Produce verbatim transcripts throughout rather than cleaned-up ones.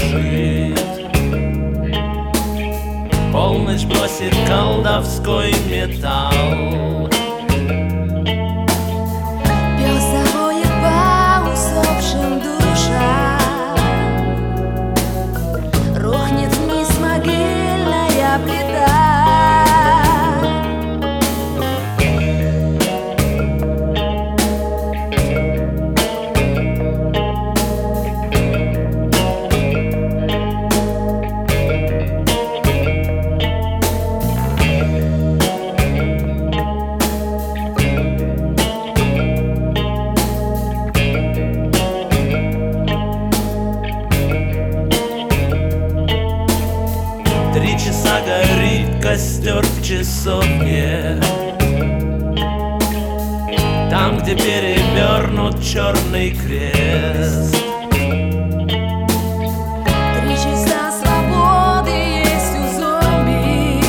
дрожит. Полночь бросит колдовской металл. Пес завоет по усопшим душам, рухнет вниз могильная плита. Три часа горит костер в часовне, там, где перевернут черный крест. Три часа свободы есть у зомби,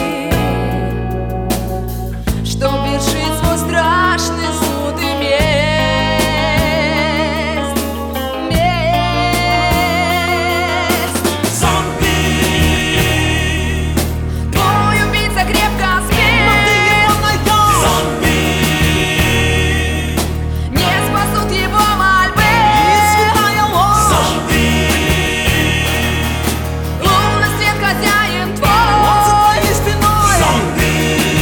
что вершит свой страшный суд и месть. Месть. Зомби! Твой убийца крепко спит. Зомби! Не спасут его мольбы. Зомби! Лунный свет хозяин твой. Зомби!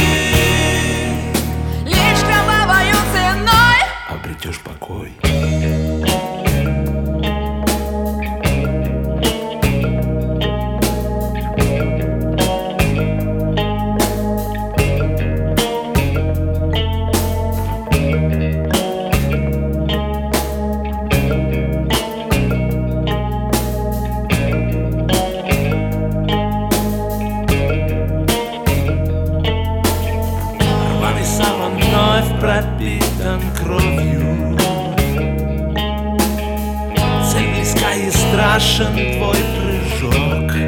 Лишь кровавою ценой Обретешь покой. Рваный саван вновь пропитан кровью. Цель близка и страшен твой прыжок.